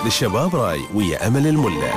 للشباب راي ويا أمل الملا.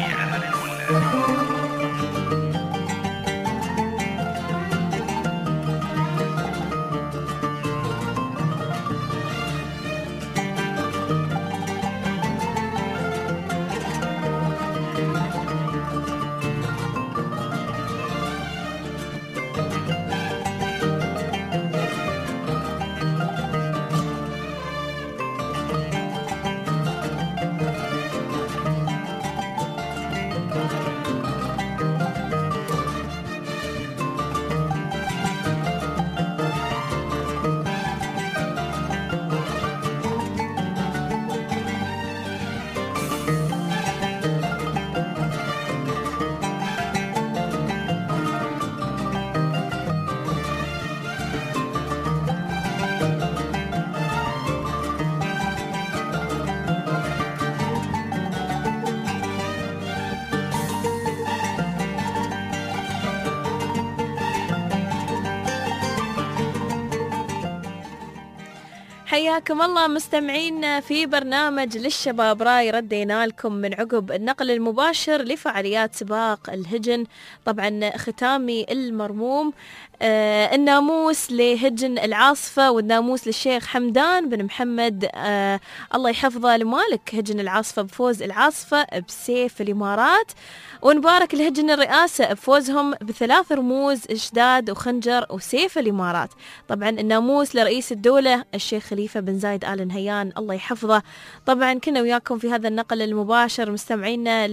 حياكم الله مستمعين في برنامج للشباب راي. ردينا لكم من عقب النقل المباشر لفعاليات سباق الهجن، طبعا ختامي المرموم الناموس لهجن العاصفة والناموس للشيخ حمدان بن محمد الله يحفظه لمالك هجن العاصفة بفوز العاصفة بسيف الإمارات، ونبارك لهجن الرئاسة بفوزهم بثلاث رموز إشداد وخنجر وسيف الإمارات. طبعا الناموس لرئيس الدولة الشيخ خليفة بن زايد آل نهيان الله يحفظه. طبعا كنا وياكم في هذا النقل المباشر مستمعينا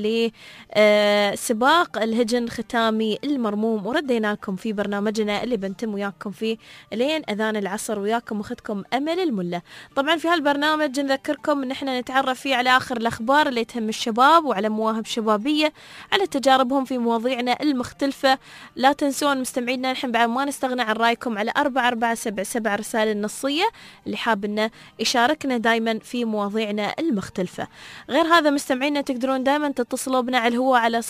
لسباق الهجن ختامي المرموم، وردينا لكم في برنامجنا اللي بنتم وياكم فيه لين أذان العصر وياكم وأختكم أمل الملا. طبعا في هالبرنامج نذكركم ان احنا نتعرف فيه على آخر الأخبار اللي تهم الشباب وعلى مواهب شبابية، على تجاربهم في مواضيعنا المختلفة. لا تنسون مستمعينا نحن بعد ما نستغنى عن رأيكم على 4477 رسالة نصية اللي حاب انه يشاركنا دايما في مواضيعنا المختلفة. غير هذا مستمعينا تقدرون دايما تتصلوا بنا على الهواء على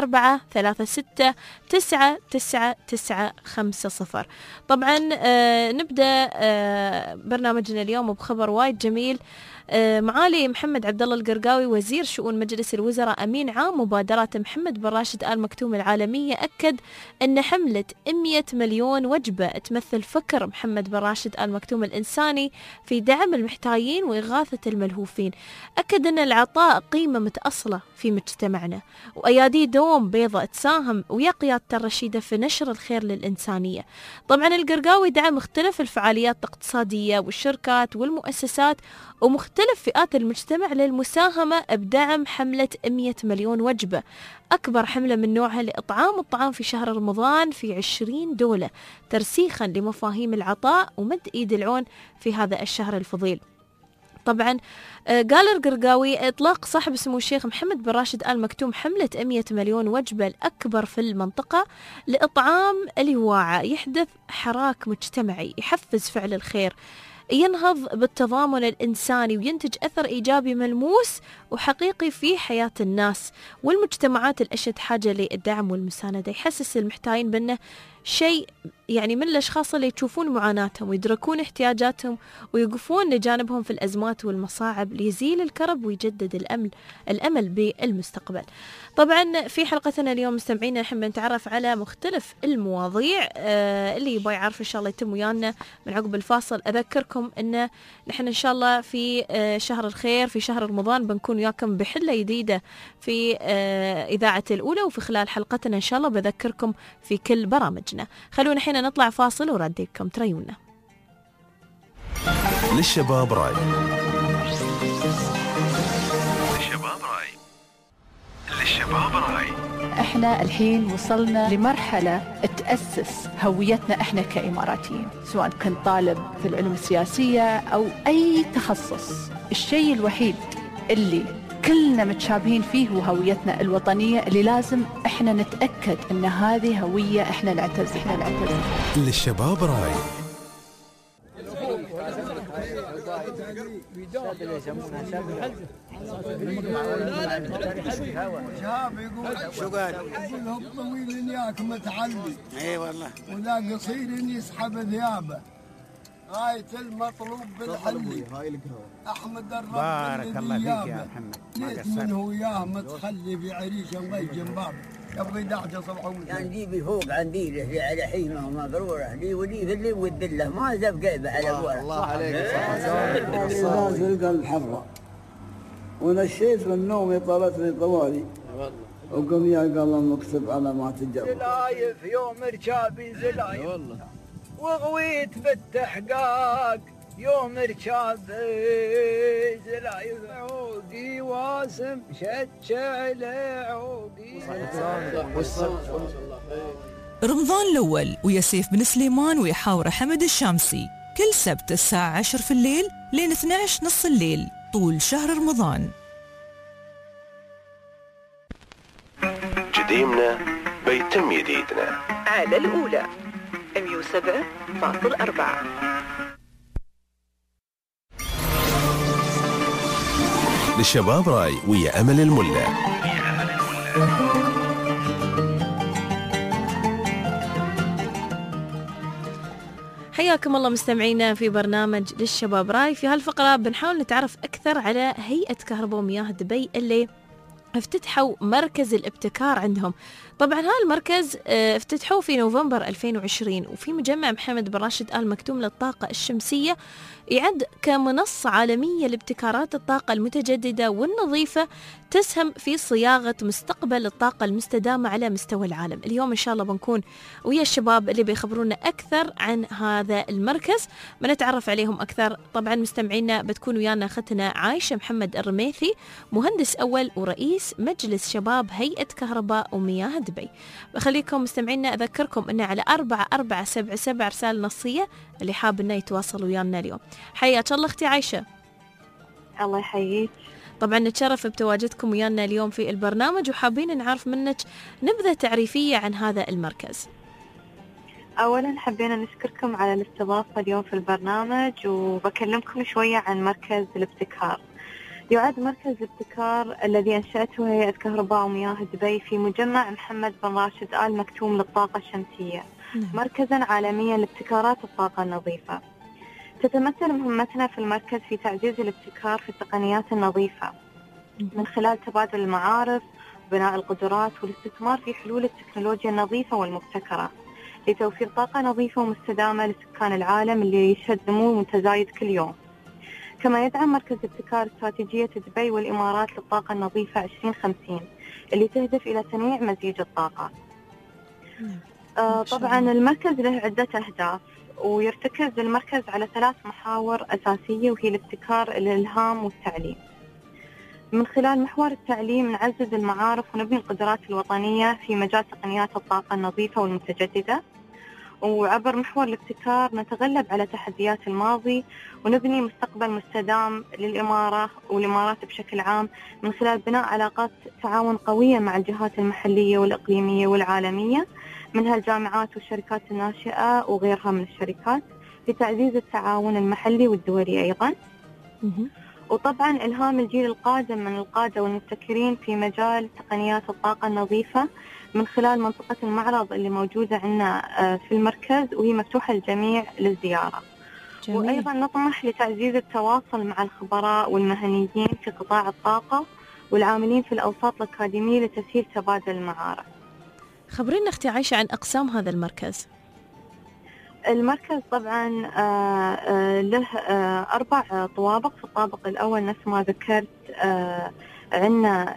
0436999950. طبعا نبدأ برنامجنا اليوم بخبر وايد جميل. معالي محمد عبد الله القرقاوي وزير شؤون مجلس الوزراء أمين عام مبادرات محمد بن راشد آل مكتوم العالمية أكد أن حملة 100 مليون وجبة تمثل فكر محمد بن راشد آل مكتوم الإنساني في دعم المحتاجين وإغاثة الملهوفين. أكد أن العطاء قيمة متأصلة في مجتمعنا، وأيادي دوم بيضة تساهم ويا قيادة الرشيدة في نشر الخير للإنسانية. طبعا القرقاوي دعم مختلف الفعاليات الاقتصادية والشركات والمؤسسات ومختلف فئات المجتمع للمساهمة بدعم حملة 100 مليون وجبة، أكبر حملة من نوعها لإطعام الطعام في شهر رمضان في 20 دولة، ترسيخا لمفاهيم العطاء ومد إيد العون في هذا الشهر الفضيل. طبعا قال القرقاوي إطلاق صاحب سمو الشيخ محمد بن راشد آل مكتوم حملة 100 مليون وجبة الأكبر في المنطقة لإطعام الجواعى يحدث حراك مجتمعي يحفز فعل الخير، ينهض بالتضامن الإنساني وينتج أثر إيجابي ملموس وحقيقي في حياة الناس والمجتمعات الأشد حاجة للدعم والمساندة، يحسس المحتاجين بأنه شيء يعني من الأشخاص اللي يشوفون معاناتهم ويدركون احتياجاتهم ويقفون لجانبهم في الأزمات والمصاعب ليزيل الكرب ويجدد الأمل بالمستقبل. طبعا في حلقتنا اليوم مستمعينا نحن بنتعرف على مختلف المواضيع اللي يبغى يعرف إن شاء الله يتم ويانا من عقب الفاصل. أذكركم أن نحن إن شاء الله في شهر الخير في شهر رمضان بنكون وياكم بحلة جديدة في إذاعة الأولى، وفي خلال حلقتنا إن شاء الله بذكركم في كل برامجنا. خلونا حين نطلع فاصل ورديكم تريونا. للشباب راي. للشباب راي. احنا الحين وصلنا لمرحلة تأسس هويتنا احنا كإماراتيين، سواء كنت طالب في العلوم السياسية أو أي تخصص. الشيء الوحيد اللي كلنا متشابهين فيه هو هويتنا الوطنية، اللي لازم احنا نتأكد ان هذه هوية احنا نعتز بها. للشباب راي. شو قال؟ يقول هو طويل ياك متعلي. اي والله. ولا قصير يسحب ثيابه. غاية المطلوب بالحلي أحمد الرب بارك الله فيك يا محمد. ليس من هو ياه متخلي في عريش الله يجنبار يبغي دعجة صبح يعني جيبي فوق عندي له على حيمة ومبرورة لي ولي في اللي ودله ما زب قيبه على أبوه. الله عليك. الناس القلب حفرة ونشيت من نومي طالتني طوالي وقم يا قلم مكتب على ما تجرب. زلايف يوم ركابي زلايف والله وغويت بالتحقاق يوم ركابي زلايف عودي واسم شتشعل عودي. رمضان الأول ويا سيف بن سليمان ويحاور حمد الشامسي كل سبت الساعة 10 في الليل لين 12 نص الليل طول شهر رمضان. جديمنا بيتم جديدنا على الأولى 107.4. للشباب راي ويا أمل الملا. حياكم الله مستمعينا في برنامج للشباب راي. في هالفقرة بنحاول نتعرف أكثر على هيئة كهرباء ومياه دبي اللي افتتحوا مركز الابتكار عندهم. طبعا هذا المركز افتتحوه في نوفمبر 2020 وفي مجمع محمد بن راشد آل مكتوم للطاقة الشمسية، يعد كمنصة عالمية لابتكارات الطاقة المتجددة والنظيفة تسهم في صياغة مستقبل الطاقة المستدامة على مستوى العالم. اليوم إن شاء الله بنكون ويا الشباب اللي بيخبرونا أكثر عن هذا المركز، بنتعرف عليهم أكثر. طبعا مستمعينا بتكون ويانا أختنا عايشة محمد الرميثي، مهندس أول ورئيس مجلس شباب هيئة كهرباء ومياه دبي. بخليكم مستمعينا أذكركم أنه على 4477 رسالة نصية اللي حاب أنه يتواصل ويانا اليوم. حياك الله أختي عايشة. الله يحييك. طبعا نتشرف بتواجدكم ويانا اليوم في البرنامج وحابين نعرف منك نبذة تعريفية عن هذا المركز. أولا حبينا نشكركم على الاستضافة اليوم في البرنامج، وبكلمكم شوية عن مركز الابتكار. يعد مركز الابتكار الذي أنشأته هيئة كهرباء ومياه دبي في مجمع محمد بن راشد آل مكتوم للطاقة الشمسية مركزا عالميا لابتكارات الطاقة النظيفة. تتمثل مهمتنا في المركز في تعزيز الابتكار في التقنيات النظيفة من خلال تبادل المعارف وبناء القدرات والاستثمار في حلول التكنولوجيا النظيفة والمبتكرة لتوفير طاقة نظيفة ومستدامة لسكان العالم اللي يشهد نمو متزايد كل يوم. كما يدعم مركز ابتكار استراتيجية دبي والإمارات للطاقة النظيفة 2050 اللي تهدف إلى تنويع مزيج الطاقة. طبعا المركز له عدة أهداف، ويرتكز المركز على 3 محاور أساسية، وهي الابتكار، الإلهام والتعليم. من خلال محور التعليم نعزز المعارف ونبني القدرات الوطنية في مجال تقنيات الطاقة النظيفة والمتجددة، وعبر محور الابتكار نتغلب على تحديات الماضي ونبني مستقبل مستدام للإمارة والإمارات بشكل عام من خلال بناء علاقات تعاون قوية مع الجهات المحلية والإقليمية والعالمية منها الجامعات والشركات الناشئة وغيرها من الشركات لتعزيز التعاون المحلي والدولي أيضا. وطبعا إلهام الجيل القادم من القادة والمبتكرين في مجال تقنيات الطاقة النظيفة من خلال منطقة المعرض اللي موجودة عندنا في المركز وهي مفتوحة للجميع للزيارة. جميل. وأيضا نطمح لتعزيز التواصل مع الخبراء والمهنيين في قطاع الطاقة والعاملين في الأوساط الأكاديمية لتسهيل تبادل المعارف. خبرينا أختي عايشة عن أقسام هذا المركز. المركز طبعا له 4 طوابق. في الطابق الأول نفس ما ذكرت عندنا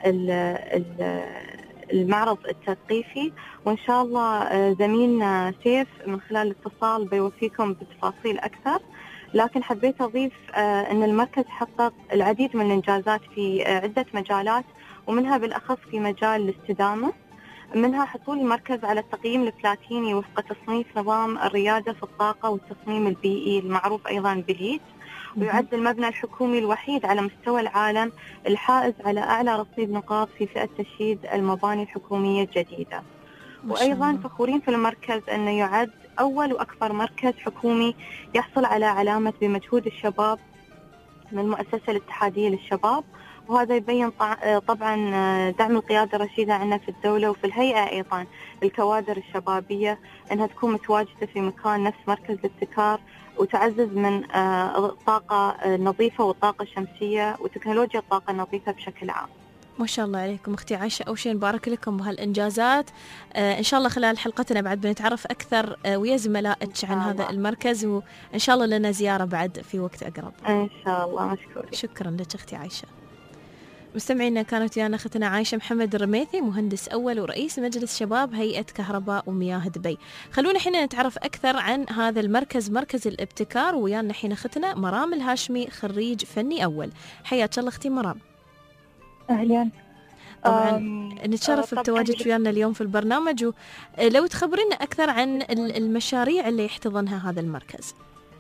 المعرض التثقيفي، وإن شاء الله زميلنا سيف من خلال الاتصال بيوفيكم بتفاصيل أكثر. لكن حبيت أضيف أن المركز حقق العديد من الإنجازات في عدة مجالات، ومنها بالأخص في مجال الاستدامة، منها حصول المركز على التقييم البلاتيني وفق تصنيف نظام الريادة في الطاقة والتصميم البيئي المعروف أيضا باليد، ويعد المبنى الحكومي الوحيد على مستوى العالم الحائز على أعلى رصيد نقاط في فئة تشييد المباني الحكومية الجديدة. وأيضا فخورين في المركز أنه يعد أول وأكبر مركز حكومي يحصل على علامة بمجهود الشباب من المؤسسة الاتحادية للشباب، وهذا يبين طبعا دعم القيادة الرشيدة عندنا في الدولة وفي الهيئة أيضا الكوادر الشبابية أنها تكون متواجدة في مكان نفس مركز الابتكار وتعزز من الطاقة النظيفة والطاقة الشمسية وتكنولوجيا الطاقة النظيفة بشكل عام. ما شاء الله عليكم أختي عايشة. أول شيء نبارك لكم بهالإنجازات. إن شاء الله خلال حلقتنا بعد بنتعرف أكثر ويا زملائك عن هذا المركز، وإن شاء الله لنا زيارة بعد في وقت أقرب إن شاء الله. مشكور. شكرا لك أختي عايشة. مستمعينا كانت ويانا أختنا عايشة محمد الرميثي، مهندس أول ورئيس مجلس شباب هيئة كهرباء ومياه دبي. خلونا حين نتعرف أكثر عن هذا المركز، مركز الابتكار، ويانا حين أختنا مرام الهاشمي، خريج فني أول. حياك الله أختي مرام. أهلا. طبعا نتشرف بتواجدك ويانا اليوم في البرنامج، ولو تخبرينا أكثر عن المشاريع اللي يحتضنها هذا المركز.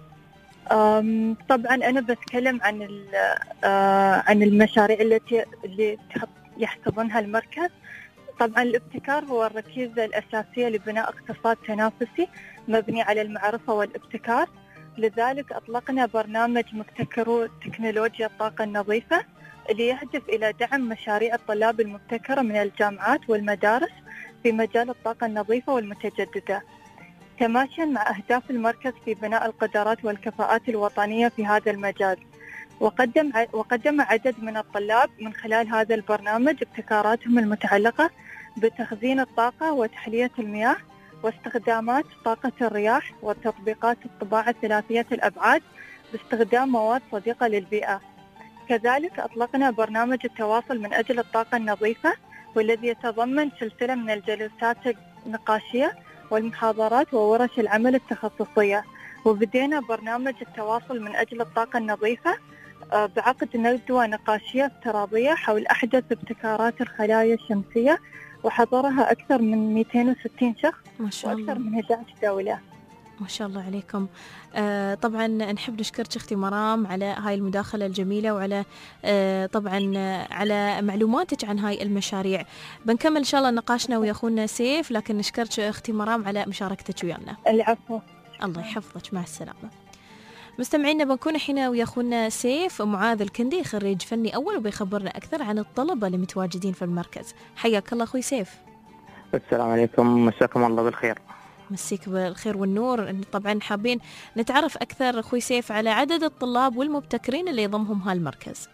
طبعا أنا بتكلم عن المشاريع اللي يحتضنها المركز. طبعا الابتكار هو الركيزة الأساسية لبناء اقتصاد تنافسي مبني على المعرفة والابتكار. لذلك أطلقنا برنامج مبتكرو تكنولوجيا الطاقة النظيفة اللي يهدف إلى دعم مشاريع الطلاب المبتكرة من الجامعات والمدارس في مجال الطاقة النظيفة والمتجددة، تماشيا مع أهداف المركز في بناء القدرات والكفاءات الوطنية في هذا المجال. وقدم عدد من الطلاب من خلال هذا البرنامج ابتكاراتهم المتعلقة بتخزين الطاقة وتحلية المياه واستخدامات طاقة الرياح وتطبيقات الطباعة ثلاثية الأبعاد باستخدام مواد صديقة للبيئة. كذلك أطلقنا برنامج التواصل من أجل الطاقة النظيفة، والذي يتضمن سلسلة من الجلسات النقاشية والمحاضرات وورش العمل التخصصية. وبدينا برنامج التواصل من أجل الطاقة النظيفة بعقد ندوة نقاشية افتراضية حول أحدث ابتكارات الخلايا الشمسية، وحضرها أكثر من 260 شخص ما شاء الله. وأكثر من 11 دولة. ما شاء الله عليكم. طبعا نحب نشكرك أختي مرام على هاي المداخلة الجميلة، وعلى طبعا على معلوماتك عن هاي المشاريع. بنكمل إن شاء الله نقاشنا ويا أخونا سيف، لكن نشكرك أختي مرام على مشاركتك ويانا. العفو. الله يحفظك، مع السلامة. مستمعينا بنكون حين ويا أخونا سيف معاذ الكندي، خريج فني أول، وبيخبرنا أكثر عن الطلبة اللي متواجدين في المركز. حياك الله أخوي سيف. السلام عليكم، مساكم الله بالخير. مسيك بالخير والنور. طبعا حابين نتعرف أكثر أخوي سيف على عدد الطلاب والمبتكرين اللي يضمهم هالمركز.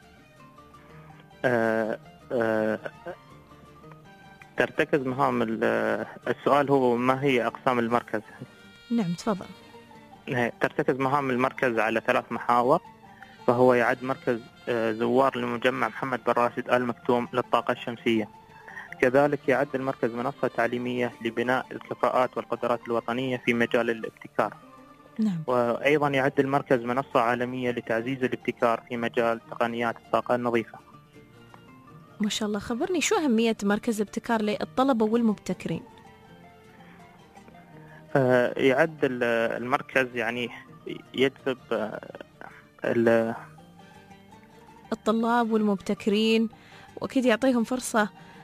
ترتكز مهام السؤال هو ما هي أقسام المركز؟ نعم تفضل. ترتكز مهام المركز على 3 محاور، فهو يعد مركز زوار لمجمع محمد بن راشد آل مكتوم للطاقة الشمسية. كذلك يعد المركز منصة تعليمية لبناء الكفاءات والقدرات الوطنية في مجال الابتكار. نعم. وأيضا يعد المركز منصة عالمية لتعزيز الابتكار في مجال تقنيات الطاقة النظيفة. ما شاء الله. خبرني شو أهمية مركز ابتكار للطلبة والمبتكرين؟ يعد المركز يعني يجذب الطلاب والمبتكرين، وأكيد يعطيهم فرصة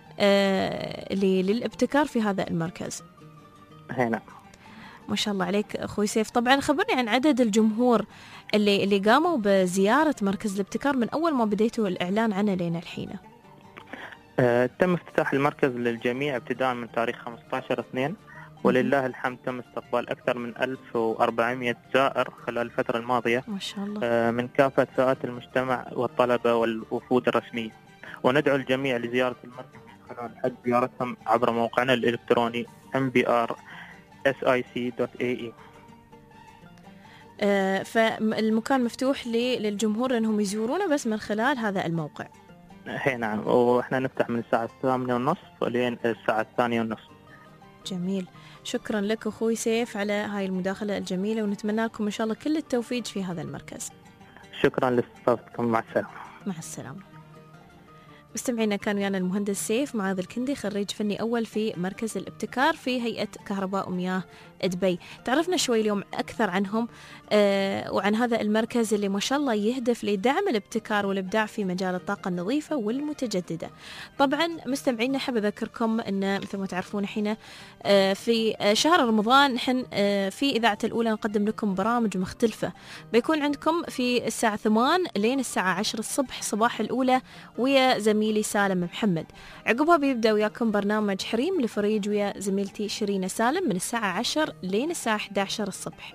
للابتكار في هذا المركز. هنا ما شاء الله عليك أخوي سيف. طبعا خبرني عن عدد الجمهور اللي قاموا بزيارة مركز الابتكار من أول ما بديتوا الإعلان عنه لين الحين. تم افتتاح المركز للجميع ابتداء من تاريخ 15/2، ولله الحمد تم استقبال أكثر من 1400 زائر خلال الفترة الماضية. ما شاء الله. من كافة فئات المجتمع والطلبة والوفود الرسمية. وندعو الجميع لزيارة المركز من خلال حجز زيارتهم عبر موقعنا الإلكتروني mbrsic.ae. فالمكان مفتوح للجمهور أنهم يزورونه بس من خلال هذا الموقع. نعم، وإحنا نفتح من الساعة 8:30 ولين الساعة 2:30. جميل. شكرا لك أخوي سيف على هاي المداخلة الجميلة، ونتمنى لكم إن شاء الله كل التوفيق في هذا المركز. شكرا لاستضافتكم، مع السلامة. مع السلامة. مستمعينا كان ويانا المهندس سيف معاذ الكندي، خريج فني أول في مركز الابتكار في هيئة كهرباء ومياه دبي. تعرفنا شوي اليوم أكثر عنهم وعن هذا المركز اللي ما شاء الله يهدف لدعم الابتكار والإبداع في مجال الطاقة النظيفة والمتجددة. طبعا مستمعينا حاب أذكركم أن مثل ما تعرفون حين في شهر رمضان نحن في إذاعة الأولى نقدم لكم برامج مختلفة. بيكون عندكم في الساعة 8 لين الساعة 10 الصبح صباح الأولى ويا زميلي سالم محمد. عقبها بيبدأ وياكم برنامج حريم لفريج ويا زميلتي شيرين سالم من الساعة 10 لين الساعة 11 الصبح.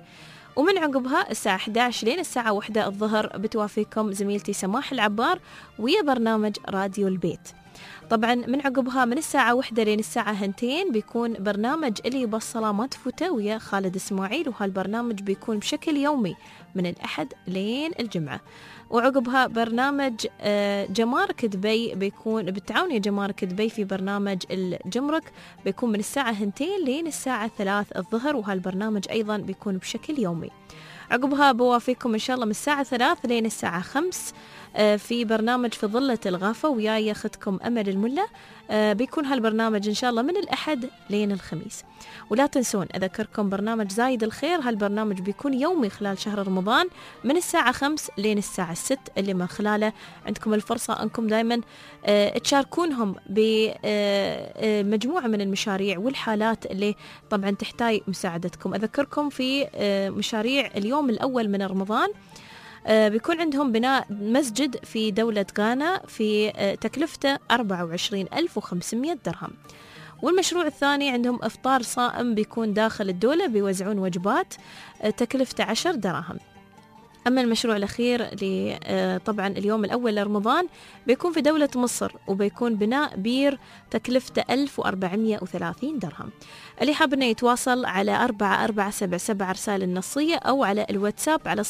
ومن عقبها الساعة 11 لين الساعة 1 الظهر بتوافيكم زميلتي سماح العبار ويا برنامج راديو البيت. طبعا من عقبها من الساعة 1 لين الساعة 2 بيكون برنامج اللي يبصله ما تفوته ويا خالد اسماعيل، وهالبرنامج بيكون بشكل يومي من الأحد لين الجمعة. وعقبها برنامج جمارك دبي بيكون بالتعاون يا جمارك دبي في برنامج الجمرك، بيكون من الساعة 2 لين الساعة 3 الظهر، وهالبرنامج أيضا بيكون بشكل يومي. عقبها بوافيكم إن شاء الله من الساعة 3 لين الساعة 5 في برنامج في ظلة الغافة وياي أختكم أمل الملة. بيكون هالبرنامج إن شاء الله من الأحد لين الخميس. ولا تنسون أذكركم برنامج زايد الخير، هالبرنامج بيكون يومي خلال شهر رمضان من الساعة 5 لين الساعة 6، اللي من خلاله عندكم الفرصة أنكم دايما تشاركونهم بمجموعة من المشاريع والحالات اللي طبعا تحتاج مساعدتكم. أذكركم في مشاريع اليوم الأول من رمضان بيكون عندهم بناء مسجد في دولة غانا في تكلفته 24,500 درهم. والمشروع الثاني عندهم إفطار صائم بيكون داخل الدولة، بيوزعون وجبات تكلفته 10 دراهم. أما المشروع الأخير طبعا اليوم الأول لرمضان بيكون في دولة مصر، وبيكون بناء بير تكلفته 1430 درهم. اللي حاب إنه يتواصل على 4477 رسالة النصية أو على الواتساب على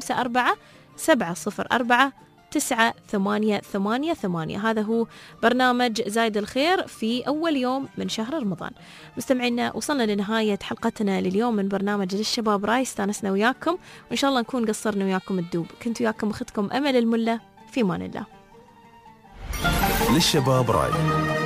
054707 هذا هو برنامج زايد الخير في أول يوم من شهر رمضان. مستمعينا وصلنا لنهاية حلقتنا لليوم من برنامج للشباب راي. استانسنا وياكم وإن شاء الله نكون قصرنا وياكم الدوب. كنت وياكم أختكم أمل الملة، في مان الله. للشباب راي.